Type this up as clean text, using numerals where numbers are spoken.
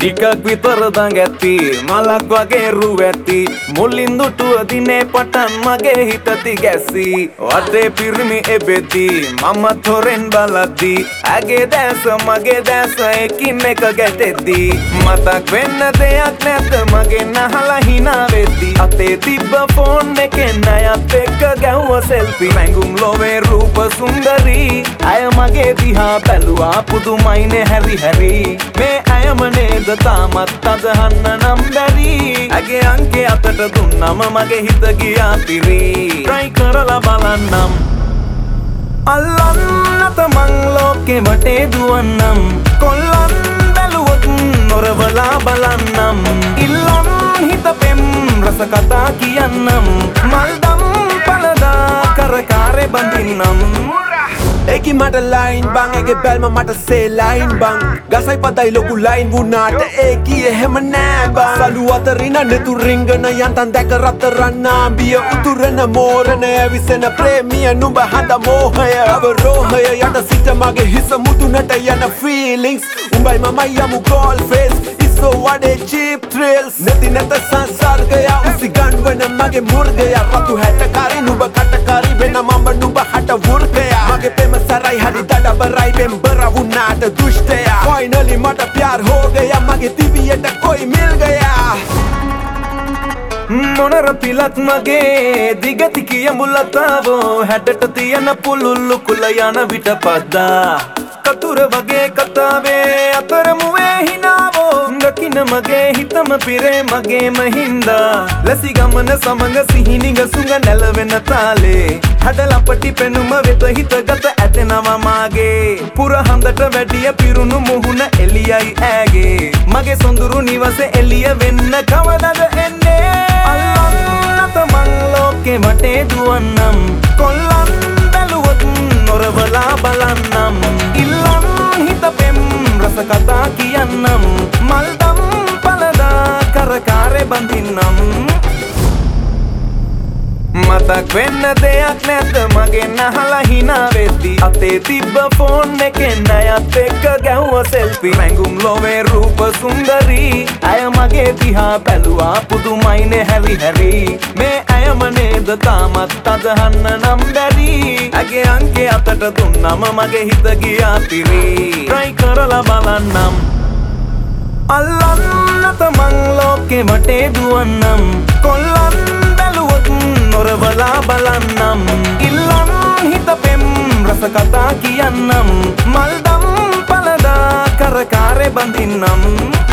ටිකක් විතර දඟැත්ති මලක් වගේ රුවැත්ති මුලින් දුටුව දිනේ පටන් මගේ හිත තිගැස්සි වටේ පිරිමි එබෙද්දි මම තොරෙන් බලද්දි ඇගේ දැස මගේ දැස එකින් එක ගැටෙද්දි මතක් වෙන්න දෙයක් නැත මගේ නහලා hina වෙද්දි අතේ තිබ්බ ෆෝන් එකෙන් අයත් එක්ක ගැහුව සෙල්ෆි මැඟුම් ලෝවේ රූප සුන්දරී අය මගේ දිහා බැලුවා පුදුමයිනේ හැරි හැරි මේ අයම නේද තාමත් අදහන්න නම් බැරි ඇගේ අංකේ අතට දුන්නම මගේ හිත ගියා පිරි try කරලා බලන්නම් අල්ලන්නත මං ලෝකෙ වටේ දුවන්නම් කොල්ලන් බැලුවොත් නොරවලා බලන්නම් ඉල්ලන් හිත පෙම් රස කතා කියන්නම් මල්දම් පලදා කරකාරේ බඳින්නම් Eki mata line bang ege belma mata say line bang gasai padai loku line wunata eki ehema nෑ bang salu atarina netu ringana yantan දැක රත්තරන්නා බිය උතුරන මෝරන ඇවිසෙන ප්‍රේමිය නුඹ හඳ මෝහය අවරෝහය යට සිට මගේ හිස මුදුනට යන feelings උඹයි මමයි යමු goal face so what a cheap thrills නැති නැත සංසර්ගය උසිගන් වන මගේ මුර්ගය රතු හැටකාරි නුඹ කටකාරි වෙන මම නුඹ හට වෘර්ගය මගේ පෙම සරයි හරි දඩබරයි බෙම්බර වුණාට දුෂ්ටය finally මට प्यार हो गया මගේ දිවියට කොයි මිල් ගයා මොනර පිලක් මගේ දිගති කිය මුලතාවෝ හැඩට තියන පුළුල්ලු කුල යන විට පද්දා කතුර වගේ කතාවේ අතරමුවේ හිනාවෝ දකින මගේ හිතම පිරේ මගේම හින්දා ලැසි ගමන සමඟ සිහිනිග සුඟ නැලවෙන තාලේ හඩලපටි පෙනුම වෙත හිත ගත ඇතෙනවා මාගේ පුරහඳට වැඩිය පිරුණු මුහුණ එලියයි ඇගේ මගේ සොඳුරු නිවස එලිය වෙන්න කවදද එන්නේ අල්ලන්නත මං ලෝකෙ වටේ දුවන්නම් කොල්ලන් බැලුවොත් නොරවලා බලන්නම් ඉල්ලන් හිත පෙම් රස කතා කියන්නම් මල්දම් පලදා කරකාරේ බඳින්නම් මතක් වෙන්න දෙයක් නැත මගේ නහලා hina වෙද්දි අතේ තිබ්බ ෆෝන් එකෙන් අයත් එක්ක ගැහුව සෙල්ෆි මැඟුම් ලෝවේ රූප සුන්දරී අය මගේ දිහා බැලුවා පුදුමයිනේ හැරි හැරි මේ අයම නේද තාමත් අදහන්න නම් බැරි ඇගේ අංකේ අතට දුන්නම මගේ හිත ගියා පිරි try කරලා බලන්නම් අල්ලන්නත මං ලෝකෙ වටේ දුවන්නම් කොල්ලන් බැලුවොත් නොරවලා බලන්නම් ඉල්ලන් හිත පෙම් රස කතා කියන්නම් මල්දම් පලදා කරකාරේ බඳින්නම්